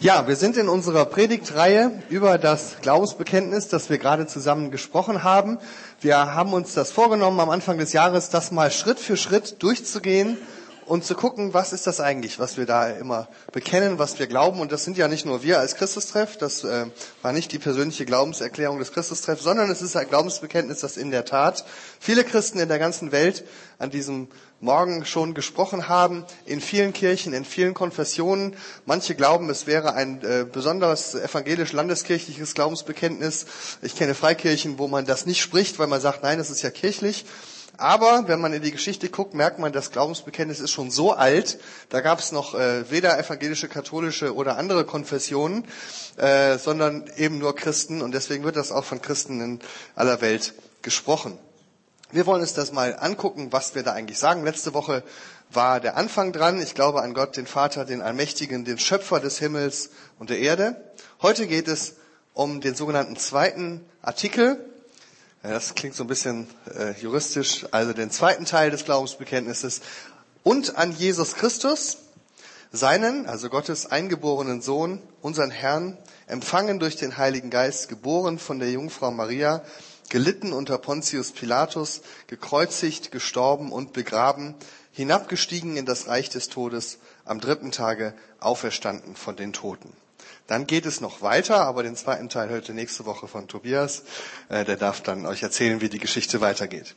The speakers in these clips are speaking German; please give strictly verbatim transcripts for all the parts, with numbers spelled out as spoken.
Ja, wir sind in unserer Predigtreihe über das Glaubensbekenntnis, das wir gerade zusammen gesprochen haben. Wir haben uns das vorgenommen, am Anfang des Jahres das mal Schritt für Schritt durchzugehen und zu gucken, was ist das eigentlich, was wir da immer bekennen, was wir glauben. Und das sind ja nicht nur wir als Christustreff, das äh, war nicht die persönliche Glaubenserklärung des Christustreffs, sondern es ist ein Glaubensbekenntnis, das in der Tat viele Christen in der ganzen Welt an diesem Morgen schon gesprochen haben, in vielen Kirchen, in vielen Konfessionen. Manche glauben, es wäre ein äh, besonderes evangelisch-landeskirchliches Glaubensbekenntnis. Ich kenne Freikirchen, wo man das nicht spricht, weil man sagt, nein, das ist ja kirchlich. Aber wenn man in die Geschichte guckt, merkt man, das Glaubensbekenntnis ist schon so alt. Da gab es noch äh, weder evangelische, katholische oder andere Konfessionen, äh, sondern eben nur Christen. Und deswegen wird das auch von Christen in aller Welt gesprochen. Wir wollen uns das mal angucken, was wir da eigentlich sagen. Letzte Woche war der Anfang dran. Ich glaube an Gott, den Vater, den Allmächtigen, den Schöpfer des Himmels und der Erde. Heute geht es um den sogenannten zweiten Artikel. Ja, das klingt so ein bisschen äh, juristisch, also den zweiten Teil des Glaubensbekenntnisses. Und an Jesus Christus, seinen, also Gottes eingeborenen Sohn, unseren Herrn, empfangen durch den Heiligen Geist, geboren von der Jungfrau Maria, gelitten unter Pontius Pilatus, gekreuzigt, gestorben und begraben, hinabgestiegen in das Reich des Todes, am dritten Tage auferstanden von den Toten. Dann geht es noch weiter, aber den zweiten Teil hört ihr nächste Woche von Tobias. Äh, der darf dann euch erzählen, wie die Geschichte weitergeht.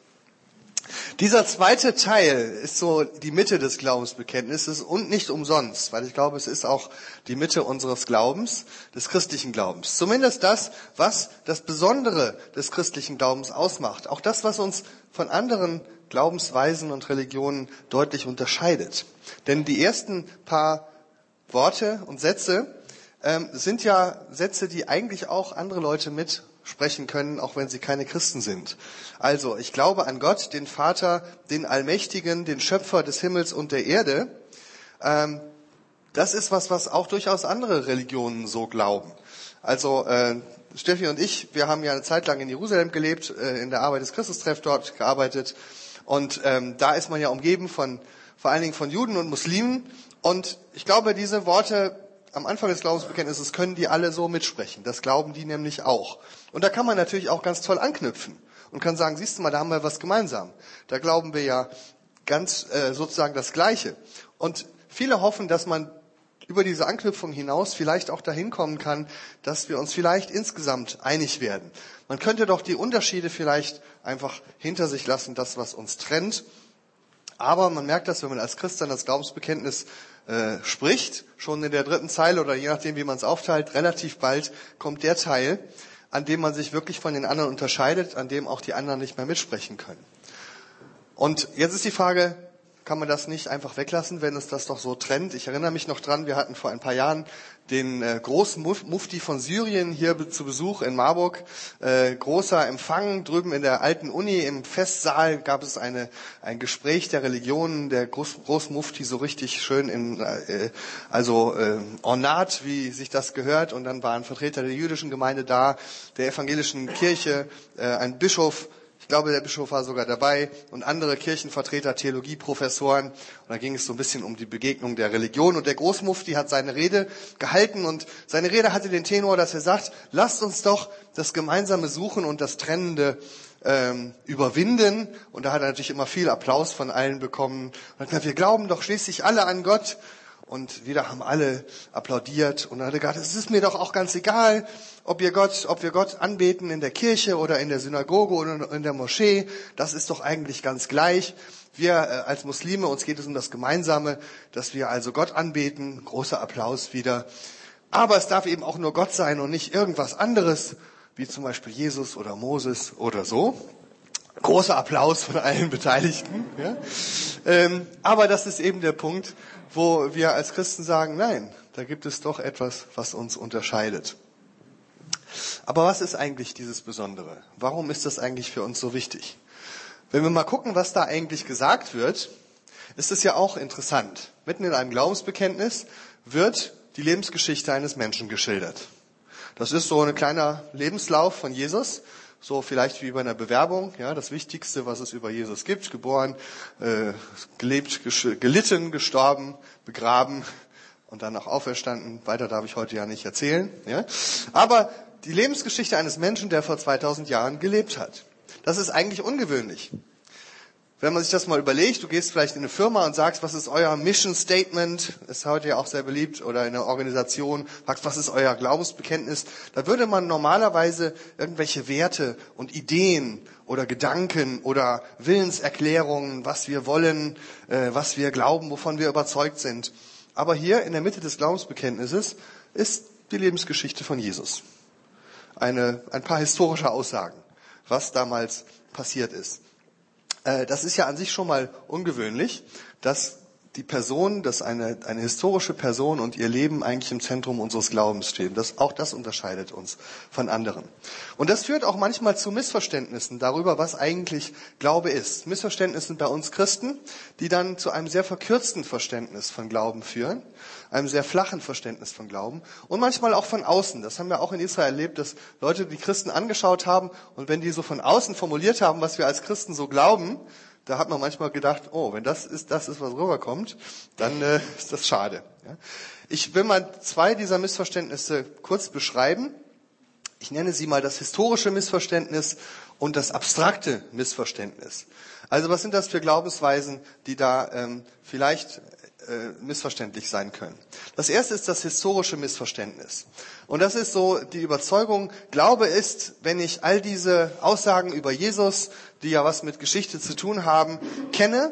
Dieser zweite Teil ist so die Mitte des Glaubensbekenntnisses und nicht umsonst, weil ich glaube, es ist auch die Mitte unseres Glaubens, des christlichen Glaubens. Zumindest das, was das Besondere des christlichen Glaubens ausmacht. Auch das, was uns von anderen Glaubensweisen und Religionen deutlich unterscheidet. Denn die ersten paar Worte und Sätze ähm, sind ja Sätze, die eigentlich auch andere Leute mitsprechen können, auch wenn sie keine Christen sind. Also, ich glaube an Gott, den Vater, den Allmächtigen, den Schöpfer des Himmels und der Erde. Ähm, das ist was, was auch durchaus andere Religionen so glauben. Also, äh, Steffi und ich, wir haben ja eine Zeit lang in Jerusalem gelebt, äh, in der Arbeit des Christustreff dort gearbeitet. Und ähm, da ist man ja umgeben von, vor allen Dingen von Juden und Muslimen. Und ich glaube, diese Worte am Anfang des Glaubensbekenntnisses können die alle so mitsprechen. Das glauben die nämlich auch. Und da kann man natürlich auch ganz toll anknüpfen und kann sagen, siehst du mal, da haben wir was gemeinsam. Da glauben wir ja ganz äh, sozusagen das Gleiche. Und viele hoffen, dass man über diese Anknüpfung hinaus vielleicht auch dahin kommen kann, dass wir uns vielleicht insgesamt einig werden. Man könnte doch die Unterschiede vielleicht einfach hinter sich lassen, das, was uns trennt. Aber man merkt das, wenn man als Christ dann das Glaubensbekenntnis äh, spricht, schon in der dritten Zeile oder je nachdem, wie man es aufteilt, relativ bald kommt der Teil, an dem man sich wirklich von den anderen unterscheidet, an dem auch die anderen nicht mehr mitsprechen können. Und jetzt ist die Frage, kann man das nicht einfach weglassen, wenn es das doch so trennt? Ich erinnere mich noch dran, wir hatten vor ein paar Jahren den äh, großen Mufti von Syrien hier be- zu Besuch in Marburg. Äh, großer Empfang drüben in der alten Uni im Festsaal gab es eine ein Gespräch der Religionen. Der Groß, Großmufti so richtig schön in äh, also äh, ornat, wie sich das gehört. Und dann waren Vertreter der jüdischen Gemeinde da, der evangelischen Kirche, äh, ein Bischof. Ich glaube, der Bischof war sogar dabei und andere Kirchenvertreter, Theologieprofessoren. Und da ging es so ein bisschen um die Begegnung der Religion. Und der Großmufti hat seine Rede gehalten und seine Rede hatte den Tenor, dass er sagt, lasst uns doch das Gemeinsame suchen und das Trennende ähm, überwinden. Und da hat er natürlich immer viel Applaus von allen bekommen. Und er hat gesagt, wir glauben doch schließlich alle an Gott. Und wieder haben alle applaudiert und dann hat er gesagt, es ist mir doch auch ganz egal, ob wir Gott, ob wir Gott anbeten in der Kirche oder in der Synagoge oder in der Moschee. Das ist doch eigentlich ganz gleich. Wir äh, als Muslime, uns geht es um das Gemeinsame, dass wir also Gott anbeten. Großer Applaus wieder. Aber es darf eben auch nur Gott sein und nicht irgendwas anderes, wie zum Beispiel Jesus oder Moses oder so. Großer Applaus von allen Beteiligten. Ja? Ähm, aber das ist eben der Punkt, wo wir als Christen sagen, nein, da gibt es doch etwas, was uns unterscheidet. Aber was ist eigentlich dieses Besondere? Warum ist das eigentlich für uns so wichtig? Wenn wir mal gucken, was da eigentlich gesagt wird, ist es ja auch interessant. Mitten in einem Glaubensbekenntnis wird die Lebensgeschichte eines Menschen geschildert. Das ist so ein kleiner Lebenslauf von Jesus. So vielleicht wie bei einer Bewerbung, ja, das Wichtigste, was es über Jesus gibt, geboren, äh, gelebt, gesch- gelitten, gestorben, begraben und dann auch auferstanden. Weiter darf ich heute ja nicht erzählen. Ja? Aber die Lebensgeschichte eines Menschen, der vor zweitausend Jahren gelebt hat. Das ist eigentlich ungewöhnlich. Wenn man sich das mal überlegt, du gehst vielleicht in eine Firma und sagst, was ist euer Mission Statement, ist heute ja auch sehr beliebt, oder in einer Organisation, fragst, was ist euer Glaubensbekenntnis, da würde man normalerweise irgendwelche Werte und Ideen oder Gedanken oder Willenserklärungen, was wir wollen, äh, was wir glauben, wovon wir überzeugt sind. Aber hier in der Mitte des Glaubensbekenntnisses ist die Lebensgeschichte von Jesus. Eine, ein paar historische Aussagen, was damals passiert ist. Das ist ja an sich schon mal ungewöhnlich, dass die Person, dass eine, eine historische Person und ihr Leben eigentlich im Zentrum unseres Glaubens stehen. Das, auch das unterscheidet uns von anderen. Und das führt auch manchmal zu Missverständnissen darüber, was eigentlich Glaube ist. Missverständnissen bei uns Christen, die dann zu einem sehr verkürzten Verständnis von Glauben führen, einem sehr flachen Verständnis von Glauben und manchmal auch von außen. Das haben wir auch in Israel erlebt, dass Leute die Christen angeschaut haben und wenn die so von außen formuliert haben, was wir als Christen so glauben, da hat man manchmal gedacht, oh, wenn das ist, das ist, was rüberkommt, dann äh, ist das schade. Ja. Ich will mal zwei dieser Missverständnisse kurz beschreiben. Ich nenne sie mal das historische Missverständnis und das abstrakte Missverständnis. Also was sind das für Glaubensweisen, die da ähm, vielleicht äh, missverständlich sein können? Das erste ist das historische Missverständnis. Und das ist so die Überzeugung, Glaube ist, wenn ich all diese Aussagen über Jesus, die ja was mit Geschichte zu tun haben, kenne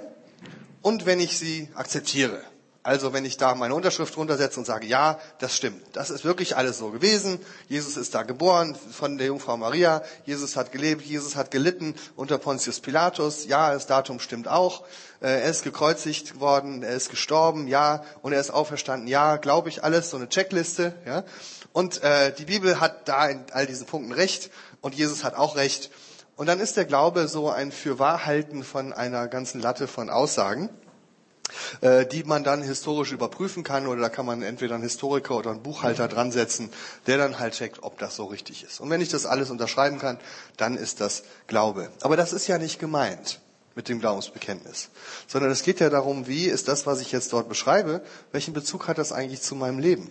und wenn ich sie akzeptiere. Also wenn ich da meine Unterschrift runtersetze und sage, ja, das stimmt, das ist wirklich alles so gewesen. Jesus ist da geboren von der Jungfrau Maria, Jesus hat gelebt, Jesus hat gelitten unter Pontius Pilatus, ja, das Datum stimmt auch. Er ist gekreuzigt worden, er ist gestorben, ja, und er ist auferstanden, ja, glaube ich alles, so eine Checkliste. Ja. Und äh, die Bibel hat da in all diesen Punkten recht und Jesus hat auch recht. Und dann ist der Glaube so ein Fürwahrhalten von einer ganzen Latte von Aussagen, die man dann historisch überprüfen kann, oder da kann man entweder einen Historiker oder einen Buchhalter dran setzen, der dann halt checkt, ob das so richtig ist. Und wenn ich das alles unterschreiben kann, dann ist das Glaube. Aber das ist ja nicht gemeint mit dem Glaubensbekenntnis, sondern es geht ja darum, wie ist das, was ich jetzt dort beschreibe, welchen Bezug hat das eigentlich zu meinem Leben?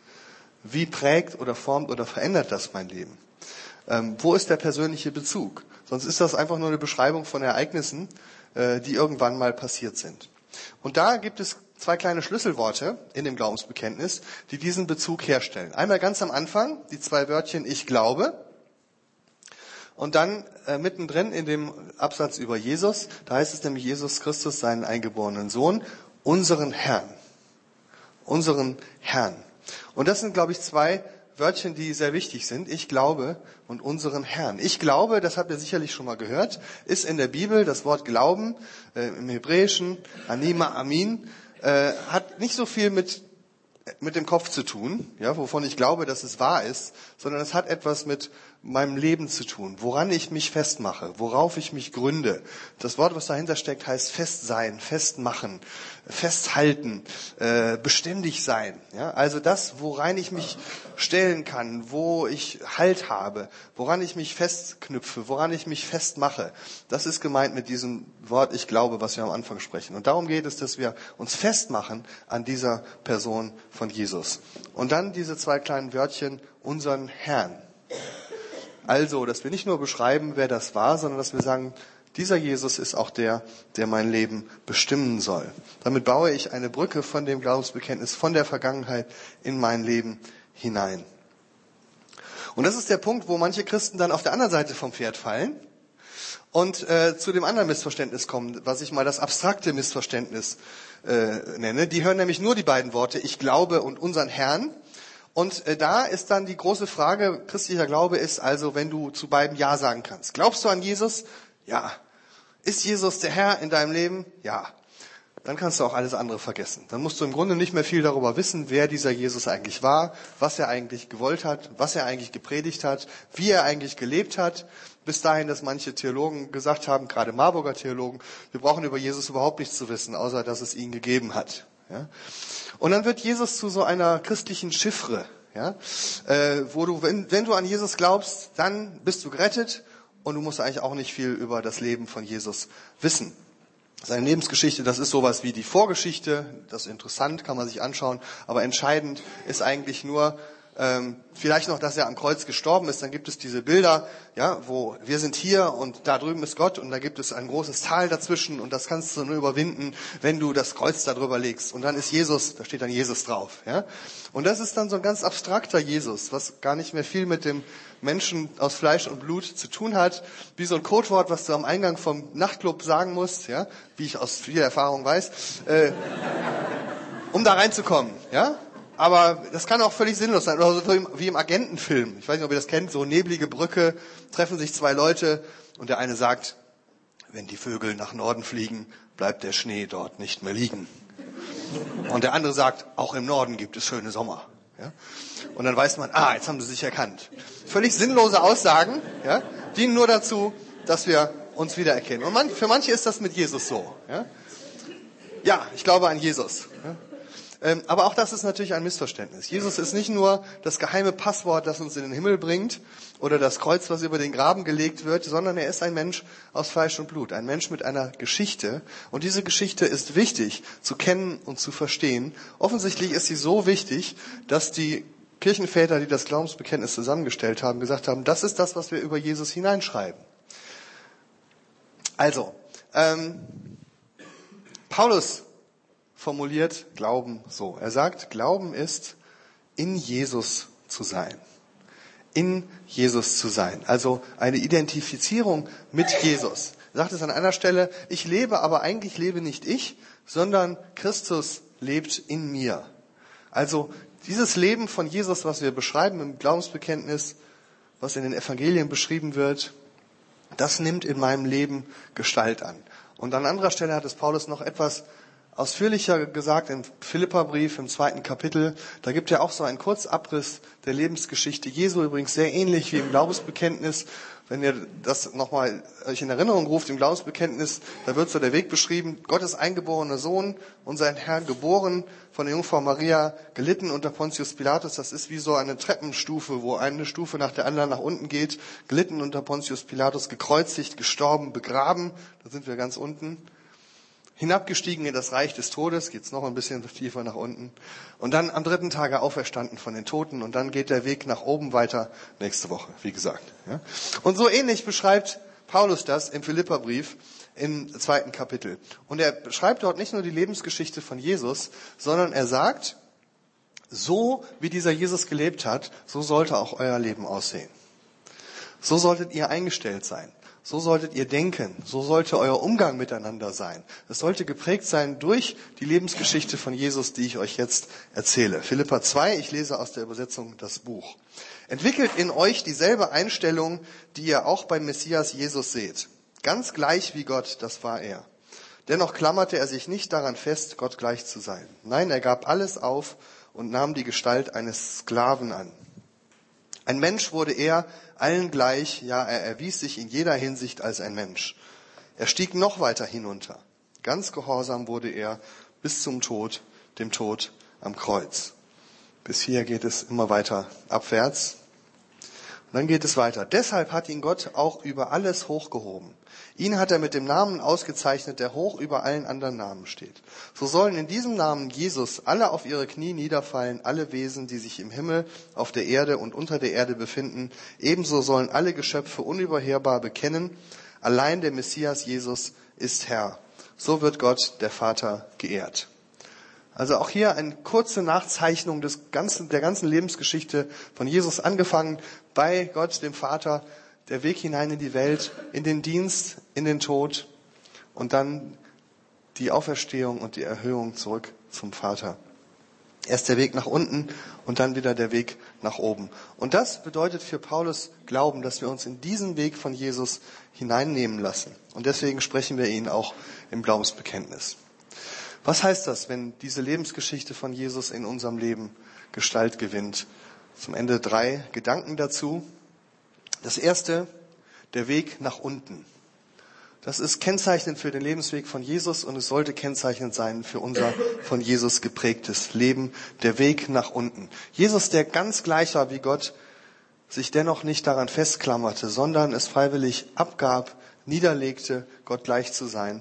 Wie prägt oder formt oder verändert das mein Leben? Ähm, wo ist der persönliche Bezug? Sonst ist das einfach nur eine Beschreibung von Ereignissen, äh, die irgendwann mal passiert sind. Und da gibt es zwei kleine Schlüsselworte in dem Glaubensbekenntnis, die diesen Bezug herstellen. Einmal ganz am Anfang die zwei Wörtchen ich glaube und dann äh, mittendrin in dem Absatz über Jesus, da heißt es nämlich Jesus Christus, seinen eingeborenen Sohn, unseren Herrn. Unseren Herrn. Und das sind, glaube ich, zwei Wörtchen, die sehr wichtig sind. Ich glaube und unseren Herrn. Ich glaube, das habt ihr sicherlich schon mal gehört, ist in der Bibel das Wort Glauben, äh, im Hebräischen, Anima Amin, äh, hat nicht so viel mit mit dem Kopf zu tun, ja, wovon ich glaube, dass es wahr ist, sondern es hat etwas mit meinem Leben zu tun, woran ich mich festmache, worauf ich mich gründe. Das Wort, was dahinter steckt, heißt fest sein, festmachen, festhalten, äh, beständig sein. Ja, also das, woran ich mich stellen kann, wo ich Halt habe, woran ich mich festknüpfe, woran ich mich festmache. Das ist gemeint mit diesem Wort, ich glaube, was wir am Anfang sprechen. Und darum geht es, dass wir uns festmachen an dieser Person von Jesus. Und dann diese zwei kleinen Wörtchen, unseren Herrn. Also, dass wir nicht nur beschreiben, wer das war, sondern dass wir sagen, dieser Jesus ist auch der, der mein Leben bestimmen soll. Damit baue ich eine Brücke von dem Glaubensbekenntnis, von der Vergangenheit in mein Leben hinein. Und das ist der Punkt, wo manche Christen dann auf der anderen Seite vom Pferd fallen und äh, zu dem anderen Missverständnis kommen, was ich mal das abstrakte Missverständnis äh, nenne. Die hören nämlich nur die beiden Worte, ich glaube und unseren Herrn. Und äh, da ist dann die große Frage, christlicher Glaube ist also, wenn du zu beiden Ja sagen kannst. Glaubst du an Jesus? Ja. Ist Jesus der Herr in deinem Leben? Ja. Dann kannst du auch alles andere vergessen. Dann musst du im Grunde nicht mehr viel darüber wissen, wer dieser Jesus eigentlich war, was er eigentlich gewollt hat, was er eigentlich gepredigt hat, wie er eigentlich gelebt hat. Bis dahin, dass manche Theologen gesagt haben, gerade Marburger Theologen, wir brauchen über Jesus überhaupt nichts zu wissen, außer dass es ihn gegeben hat. Ja? Und dann wird Jesus zu so einer christlichen Chiffre, ja? äh, wo du, wenn, wenn du an Jesus glaubst, dann bist du gerettet und du musst eigentlich auch nicht viel über das Leben von Jesus wissen. Seine Lebensgeschichte, das ist sowas wie die Vorgeschichte, das ist interessant, kann man sich anschauen, aber entscheidend ist eigentlich nur, ähm, vielleicht noch, dass er am Kreuz gestorben ist. Dann gibt es diese Bilder, ja, wo wir sind hier und da drüben ist Gott und da gibt es ein großes Tal dazwischen und das kannst du nur überwinden, wenn du das Kreuz da drüber legst. Und dann ist Jesus, da steht dann Jesus drauf, ja. Und das ist dann so ein ganz abstrakter Jesus, was gar nicht mehr viel mit dem Menschen aus Fleisch und Blut zu tun hat, wie so ein Codewort, was du am Eingang vom Nachtclub sagen musst, ja, wie ich aus viel Erfahrung weiß, äh, um da reinzukommen, ja. Aber das kann auch völlig sinnlos sein, oder so wie im Agentenfilm. Ich weiß nicht, ob ihr das kennt, so neblige Brücke, treffen sich zwei Leute und der eine sagt, wenn die Vögel nach Norden fliegen, bleibt der Schnee dort nicht mehr liegen. Und der andere sagt, auch im Norden gibt es schöne Sommer. Ja? Und dann weiß man, ah, jetzt haben sie sich erkannt. Völlig sinnlose Aussagen, ja, dienen nur dazu, dass wir uns wiedererkennen. Und man, für manche ist das mit Jesus so. Ja, ja, ich glaube an Jesus. Ja? Ähm, aber auch das ist natürlich ein Missverständnis. Jesus ist nicht nur das geheime Passwort, das uns in den Himmel bringt, oder das Kreuz, was über den Graben gelegt wird, sondern er ist ein Mensch aus Fleisch und Blut, ein Mensch mit einer Geschichte. Und diese Geschichte ist wichtig zu kennen und zu verstehen. Offensichtlich ist sie so wichtig, dass die Kirchenväter, die das Glaubensbekenntnis zusammengestellt haben, gesagt haben, das ist das, was wir über Jesus hineinschreiben. Also, ähm, Paulus formuliert Glauben so. Er sagt, Glauben ist, in Jesus zu sein. In Jesus zu sein. Also eine Identifizierung mit Jesus. Er sagt es an einer Stelle, ich lebe, aber eigentlich lebe nicht ich, sondern Christus lebt in mir. Also dieses Leben von Jesus, was wir beschreiben im Glaubensbekenntnis, was in den Evangelien beschrieben wird, das nimmt in meinem Leben Gestalt an. Und an anderer Stelle hat es Paulus noch etwas ausführlicher gesagt im Philipperbrief im zweiten Kapitel. Da gibt er auch so einen Kurzabriss der Lebensgeschichte Jesu, übrigens sehr ähnlich wie im Glaubensbekenntnis. Wenn ihr das nochmal euch in Erinnerung ruft, im Glaubensbekenntnis, da wird so der Weg beschrieben, Gottes eingeborener Sohn, unser Herr, geboren von der Jungfrau Maria, gelitten unter Pontius Pilatus. Das ist wie so eine Treppenstufe, wo eine Stufe nach der anderen nach unten geht. Gelitten unter Pontius Pilatus, gekreuzigt, gestorben, begraben. Da sind wir ganz unten. Hinabgestiegen in das Reich des Todes, geht's noch ein bisschen tiefer nach unten. Und dann am dritten Tage auferstanden von den Toten. Und dann geht der Weg nach oben weiter nächste Woche, wie gesagt. Ja. Und so ähnlich beschreibt Paulus das im Philipperbrief im zweiten Kapitel. Und er beschreibt dort nicht nur die Lebensgeschichte von Jesus, sondern er sagt, so wie dieser Jesus gelebt hat, so sollte auch euer Leben aussehen. So solltet ihr eingestellt sein. So solltet ihr denken, so sollte euer Umgang miteinander sein. Es sollte geprägt sein durch die Lebensgeschichte von Jesus, die ich euch jetzt erzähle. Philipper zwei, ich lese aus der Übersetzung das Buch. Entwickelt in euch dieselbe Einstellung, die ihr auch beim Messias Jesus seht. Ganz gleich wie Gott, das war er. Dennoch klammerte er sich nicht daran fest, Gott gleich zu sein. Nein, er gab alles auf und nahm die Gestalt eines Sklaven an. Ein Mensch wurde er, allen gleich, ja, er erwies sich in jeder Hinsicht als ein Mensch. Er stieg noch weiter hinunter. Ganz gehorsam wurde er bis zum Tod, dem Tod am Kreuz. Bis hier geht es immer weiter abwärts. Und dann geht es weiter. Deshalb hat ihn Gott auch über alles hochgehoben. Ihn hat er mit dem Namen ausgezeichnet, der hoch über allen anderen Namen steht. So sollen in diesem Namen Jesus alle auf ihre Knie niederfallen, alle Wesen, die sich im Himmel, auf der Erde und unter der Erde befinden. Ebenso sollen alle Geschöpfe unüberhörbar bekennen, allein der Messias Jesus ist Herr. So wird Gott, der Vater, geehrt. Also auch hier eine kurze Nachzeichnung des ganzen, der ganzen Lebensgeschichte von Jesus, angefangen bei Gott, dem Vater, der Weg hinein in die Welt, in den Dienst, in den Tod und dann die Auferstehung und die Erhöhung zurück zum Vater. Erst der Weg nach unten und dann wieder der Weg nach oben. Und das bedeutet für Paulus Glauben, dass wir uns in diesen Weg von Jesus hineinnehmen lassen. Und deswegen sprechen wir ihn auch im Glaubensbekenntnis. Was heißt das, wenn diese Lebensgeschichte von Jesus in unserem Leben Gestalt gewinnt? Zum Ende drei Gedanken dazu. Das erste, der Weg nach unten. Das ist kennzeichnend für den Lebensweg von Jesus und es sollte kennzeichnend sein für unser von Jesus geprägtes Leben, der Weg nach unten. Jesus, der ganz gleich war wie Gott, sich dennoch nicht daran festklammerte, sondern es freiwillig abgab, niederlegte, Gott gleich zu sein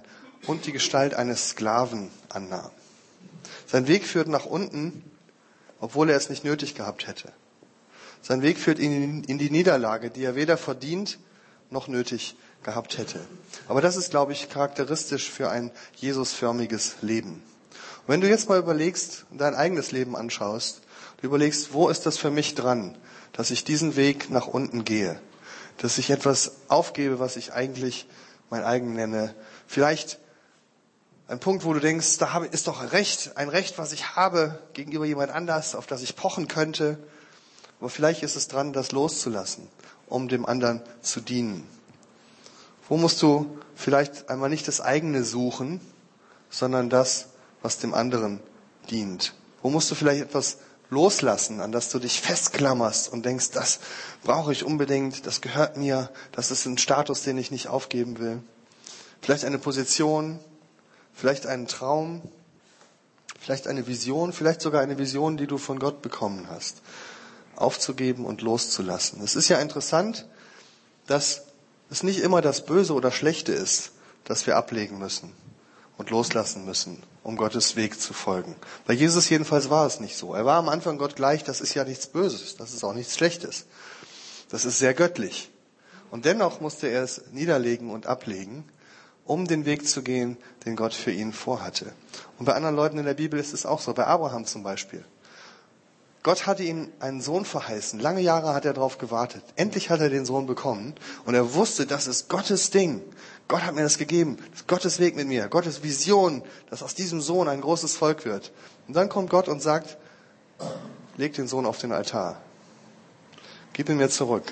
und die Gestalt eines Sklaven annahm. Sein Weg führt nach unten, obwohl er es nicht nötig gehabt hätte. Sein Weg führt ihn in die Niederlage, die er weder verdient noch nötig gehabt hätte. Aber das ist, glaube ich, charakteristisch für ein Jesusförmiges Leben. Und wenn du jetzt mal überlegst, dein eigenes Leben anschaust, du überlegst, wo ist das für mich dran, dass ich diesen Weg nach unten gehe, dass ich etwas aufgebe, was ich eigentlich mein eigen nenne. Vielleicht ein Punkt, wo du denkst, da ist doch Recht, ein Recht, was ich habe gegenüber jemand anders, auf das ich pochen könnte. Aber vielleicht ist es dran, das loszulassen, um dem anderen zu dienen. Wo musst du vielleicht einmal nicht das eigene suchen, sondern das, was dem anderen dient? Wo musst du vielleicht etwas loslassen, an das du dich festklammerst und denkst, das brauche ich unbedingt, das gehört mir, das ist ein Status, den ich nicht aufgeben will. Vielleicht eine Position, vielleicht einen Traum, vielleicht eine Vision, vielleicht sogar eine Vision, die du von Gott bekommen hast, aufzugeben und loszulassen. Es ist ja interessant, dass es nicht immer das Böse oder Schlechte ist, das wir ablegen müssen und loslassen müssen, um Gottes Weg zu folgen. Bei Jesus jedenfalls war es nicht so. Er war am Anfang Gott gleich, das ist ja nichts Böses, das ist auch nichts Schlechtes. Das ist sehr göttlich. Und dennoch musste er es niederlegen und ablegen, um den Weg zu gehen, den Gott für ihn vorhatte. Und bei anderen Leuten in der Bibel ist es auch so, bei Abraham zum Beispiel. Gott hatte ihm einen Sohn verheißen. Lange Jahre hat er darauf gewartet. Endlich hat er den Sohn bekommen. Und er wusste, das ist Gottes Ding. Gott hat mir das gegeben. Das ist Gottes Weg mit mir. Gottes Vision, dass aus diesem Sohn ein großes Volk wird. Und dann kommt Gott und sagt, leg den Sohn auf den Altar. Gib ihn mir zurück.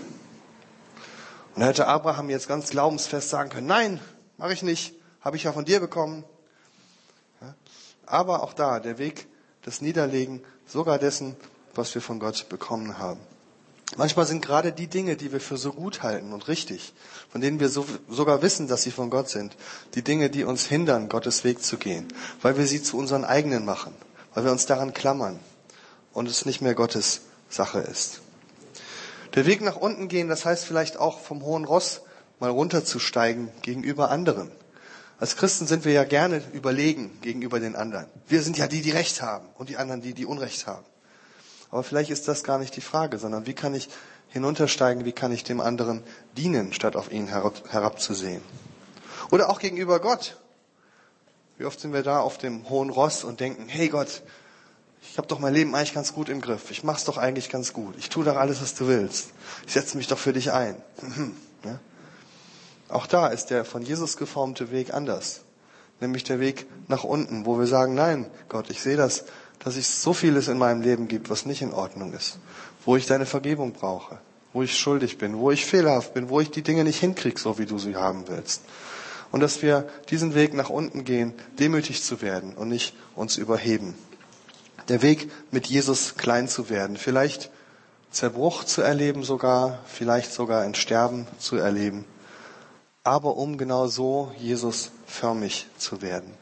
Und da hätte Abraham jetzt ganz glaubensfest sagen können, nein, mache ich nicht. Habe ich ja von dir bekommen. Ja? Aber auch da, der Weg des Niederlegen, sogar dessen, was wir von Gott bekommen haben. Manchmal sind gerade die Dinge, die wir für so gut halten und richtig, von denen wir so, sogar wissen, dass sie von Gott sind, die Dinge, die uns hindern, Gottes Weg zu gehen, weil wir sie zu unseren eigenen machen, weil wir uns daran klammern und es nicht mehr Gottes Sache ist. Der Weg nach unten gehen, das heißt vielleicht auch vom hohen Ross mal runterzusteigen gegenüber anderen. Als Christen sind wir ja gerne überlegen gegenüber den anderen. Wir sind ja die, die Recht haben und die anderen, die, die Unrecht haben. Aber vielleicht ist das gar nicht die Frage, sondern wie kann ich hinuntersteigen, wie kann ich dem anderen dienen, statt auf ihn herab, herabzusehen. Oder auch gegenüber Gott. Wie oft sind wir da auf dem hohen Ross und denken, hey Gott, ich habe doch mein Leben eigentlich ganz gut im Griff. Ich mach's doch eigentlich ganz gut. Ich tue doch alles, was du willst. Ich setze mich doch für dich ein. Ja? Auch da ist der von Jesus geformte Weg anders. Nämlich der Weg nach unten, wo wir sagen, nein, Gott, ich sehe das, dass es so vieles in meinem Leben gibt, was nicht in Ordnung ist. Wo ich deine Vergebung brauche. Wo ich schuldig bin. Wo ich fehlerhaft bin. Wo ich die Dinge nicht hinkriege, so wie du sie haben willst. Und dass wir diesen Weg nach unten gehen, demütig zu werden und nicht uns überheben. Der Weg, mit Jesus klein zu werden. Vielleicht Zerbruch zu erleben sogar. Vielleicht sogar ein Sterben zu erleben. Aber um genau so Jesus förmig zu werden.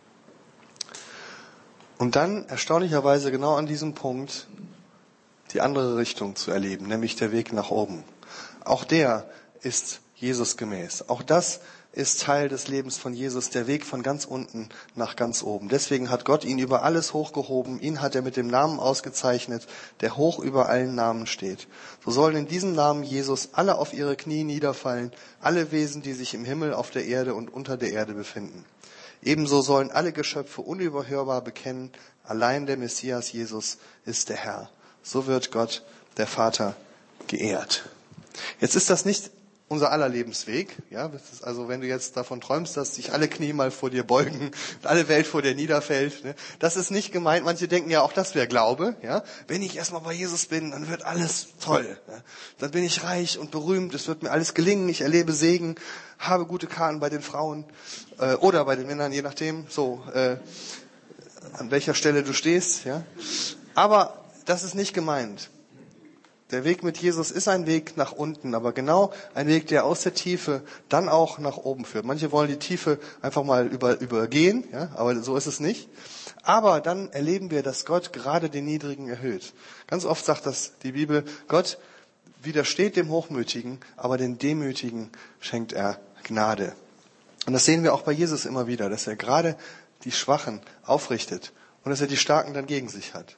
Und dann erstaunlicherweise genau an diesem Punkt die andere Richtung zu erleben, nämlich der Weg nach oben. Auch der ist Jesus gemäß. Auch das ist Teil des Lebens von Jesus, der Weg von ganz unten nach ganz oben. Deswegen hat Gott ihn über alles hochgehoben. Ihn hat er mit dem Namen ausgezeichnet, der hoch über allen Namen steht. So sollen in diesem Namen Jesus alle auf ihre Knie niederfallen, alle Wesen, die sich im Himmel, auf der Erde und unter der Erde befinden. Ebenso sollen alle Geschöpfe unüberhörbar bekennen, allein der Messias Jesus ist der Herr. So wird Gott, der Vater, geehrt. Jetzt ist das nicht unser aller Lebensweg. Ja, das ist also, wenn du jetzt davon träumst, dass sich alle Knie mal vor dir beugen und alle Welt vor dir niederfällt, ne, das ist nicht gemeint. Manche denken ja auch, das wäre Glaube. Ja, wenn ich erstmal bei Jesus bin, dann wird alles toll. Ja, dann bin ich reich und berühmt. Es wird mir alles gelingen. Ich erlebe Segen, habe gute Karten bei den Frauen äh, oder bei den Männern, je nachdem, so äh, an welcher Stelle du stehst. Ja, aber das ist nicht gemeint. Der Weg mit Jesus ist ein Weg nach unten, aber genau ein Weg, der aus der Tiefe dann auch nach oben führt. Manche wollen die Tiefe einfach mal über, übergehen, ja, aber so ist es nicht. Aber dann erleben wir, dass Gott gerade den Niedrigen erhöht. Ganz oft sagt das die Bibel, Gott widersteht dem Hochmütigen, aber den Demütigen schenkt er Gnade. Und das sehen wir auch bei Jesus immer wieder, dass er gerade die Schwachen aufrichtet und dass er die Starken dann gegen sich hat.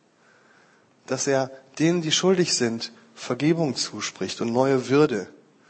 Dass er denen, die schuldig sind, Vergebung zuspricht und neue Würde.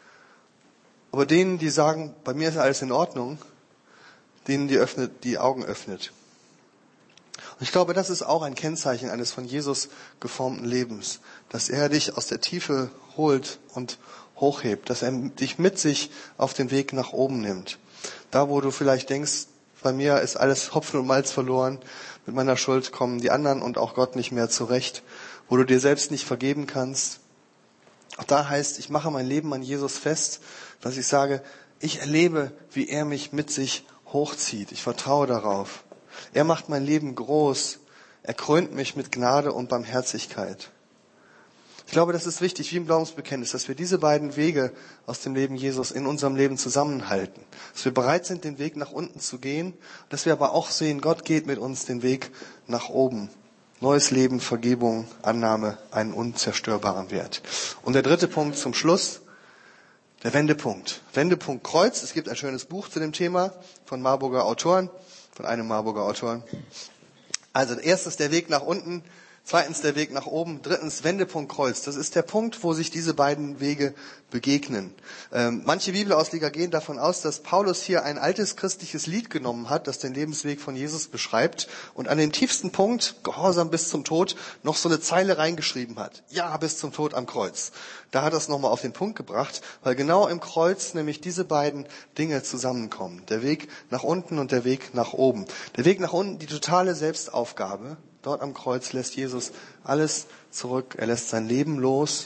Aber denen, die sagen, bei mir ist alles in Ordnung, denen die, öffnet, die Augen öffnet. Und ich glaube, das ist auch ein Kennzeichen eines von Jesus geformten Lebens, dass er dich aus der Tiefe holt und hochhebt, dass er dich mit sich auf den Weg nach oben nimmt. Da, wo du vielleicht denkst, bei mir ist alles Hopfen und Malz verloren, mit meiner Schuld kommen die anderen und auch Gott nicht mehr zurecht, wo du dir selbst nicht vergeben kannst. Auch da heißt, ich mache mein Leben an Jesus fest, dass ich sage, ich erlebe, wie er mich mit sich hochzieht. Ich vertraue darauf. Er macht mein Leben groß. Er krönt mich mit Gnade und Barmherzigkeit. Ich glaube, das ist wichtig, wie im Glaubensbekenntnis, dass wir diese beiden Wege aus dem Leben Jesus in unserem Leben zusammenhalten. Dass wir bereit sind, den Weg nach unten zu gehen, dass wir aber auch sehen, Gott geht mit uns den Weg nach oben. Neues Leben, Vergebung, Annahme, einen unzerstörbaren Wert. Und der dritte Punkt zum Schluss, der Wendepunkt. Wendepunkt Kreuz. Es gibt ein schönes Buch zu dem Thema von Marburger Autoren, von einem Marburger Autoren. Also erstens der Weg nach unten, zweitens der Weg nach oben, drittens Wendepunkt Kreuz. Das ist der Punkt, wo sich diese beiden Wege begegnen. Ähm, manche Bibelausleger gehen davon aus, dass Paulus hier ein altes christliches Lied genommen hat, das den Lebensweg von Jesus beschreibt und an dem tiefsten Punkt, Gehorsam bis zum Tod, noch so eine Zeile reingeschrieben hat. Ja, bis zum Tod am Kreuz. Da hat er es nochmal auf den Punkt gebracht, weil genau im Kreuz nämlich diese beiden Dinge zusammenkommen. Der Weg nach unten und der Weg nach oben. Der Weg nach unten, die totale Selbstaufgabe. Dort am Kreuz lässt Jesus alles zurück. Er lässt sein Leben los.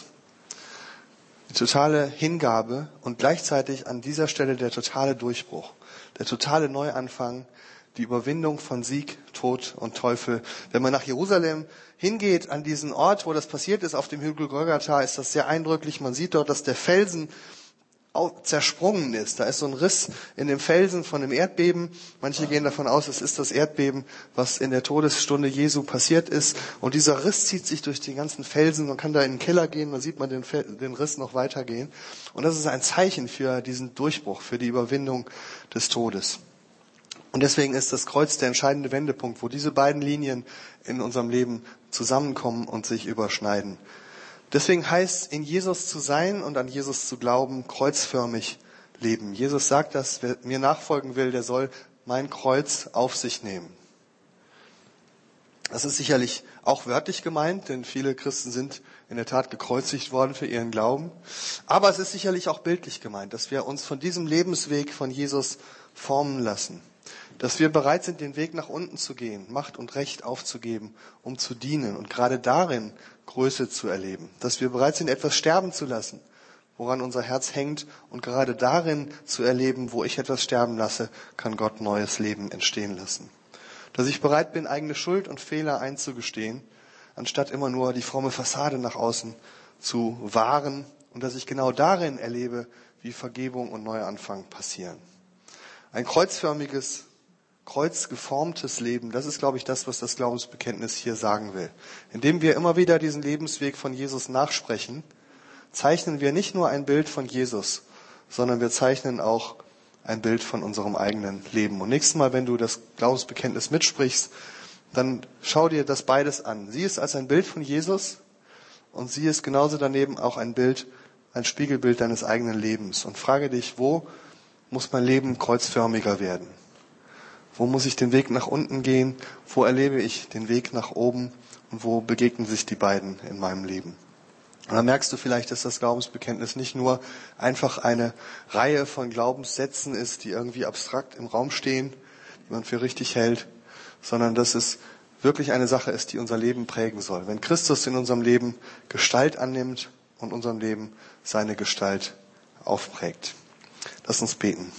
Die totale Hingabe und gleichzeitig an dieser Stelle der totale Durchbruch. Der totale Neuanfang. Die Überwindung von Sieg, Tod und Teufel. Wenn man nach Jerusalem hingeht, an diesen Ort, wo das passiert ist, auf dem Hügel Golgatha, ist das sehr eindrücklich. Man sieht dort, dass der Felsen zersprungen ist. Da ist so ein Riss in dem Felsen von dem Erdbeben. Manche gehen davon aus, es ist das Erdbeben, was in der Todesstunde Jesu passiert ist. Und dieser Riss zieht sich durch den ganzen Felsen. Man kann da in den Keller gehen, dann sieht man den, den Riss noch weitergehen. Und das ist ein Zeichen für diesen Durchbruch, für die Überwindung des Todes. Und deswegen ist das Kreuz der entscheidende Wendepunkt, wo diese beiden Linien in unserem Leben zusammenkommen und sich überschneiden. Deswegen heißt, in Jesus zu sein und an Jesus zu glauben, kreuzförmig leben. Jesus sagt, dass wer mir nachfolgen will, der soll mein Kreuz auf sich nehmen. Das ist sicherlich auch wörtlich gemeint, denn viele Christen sind in der Tat gekreuzigt worden für ihren Glauben. Aber es ist sicherlich auch bildlich gemeint, dass wir uns von diesem Lebensweg von Jesus formen lassen. Dass wir bereit sind, den Weg nach unten zu gehen, Macht und Recht aufzugeben, um zu dienen und gerade darin Größe zu erleben. Dass wir bereit sind, etwas sterben zu lassen, woran unser Herz hängt und gerade darin zu erleben, wo ich etwas sterben lasse, kann Gott neues Leben entstehen lassen. Dass ich bereit bin, eigene Schuld und Fehler einzugestehen, anstatt immer nur die fromme Fassade nach außen zu wahren und dass ich genau darin erlebe, wie Vergebung und Neuanfang passieren. Ein kreuzförmiges, kreuzgeformtes Leben, das ist, glaube ich, das, was das Glaubensbekenntnis hier sagen will. Indem wir immer wieder diesen Lebensweg von Jesus nachsprechen, zeichnen wir nicht nur ein Bild von Jesus, sondern wir zeichnen auch ein Bild von unserem eigenen Leben. Und nächstes Mal, wenn du das Glaubensbekenntnis mitsprichst, dann schau dir das beides an. Sieh es als ein Bild von Jesus und sieh es genauso daneben auch ein Bild, ein Spiegelbild deines eigenen Lebens. Und frage dich, wo muss mein Leben kreuzförmiger werden? Wo muss ich den Weg nach unten gehen? Wo erlebe ich den Weg nach oben? Und wo begegnen sich die beiden in meinem Leben? Und dann merkst du vielleicht, dass das Glaubensbekenntnis nicht nur einfach eine Reihe von Glaubenssätzen ist, die irgendwie abstrakt im Raum stehen, die man für richtig hält, sondern dass es wirklich eine Sache ist, die unser Leben prägen soll. Wenn Christus in unserem Leben Gestalt annimmt und unserem Leben seine Gestalt aufprägt. Lass uns beten.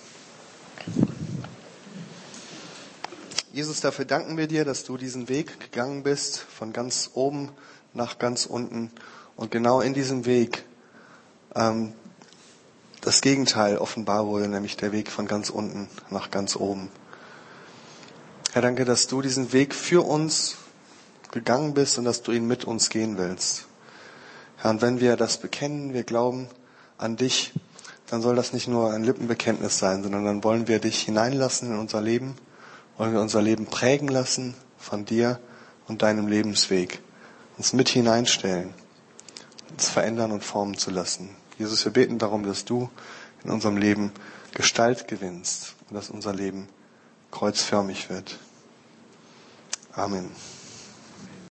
Jesus, dafür danken wir dir, dass du diesen Weg gegangen bist, von ganz oben nach ganz unten. Und genau in diesem Weg ähm, das Gegenteil offenbar wurde, nämlich der Weg von ganz unten nach ganz oben. Herr, danke, dass du diesen Weg für uns gegangen bist und dass du ihn mit uns gehen willst. Herr, und wenn wir das bekennen, wir glauben an dich, dann soll das nicht nur ein Lippenbekenntnis sein, sondern dann wollen wir dich hineinlassen in unser Leben, wollen wir unser Leben prägen lassen von dir und deinem Lebensweg, uns mit hineinstellen, uns verändern und formen zu lassen. Jesus, wir beten darum, dass du in unserem Leben Gestalt gewinnst und dass unser Leben kreuzförmig wird. Amen.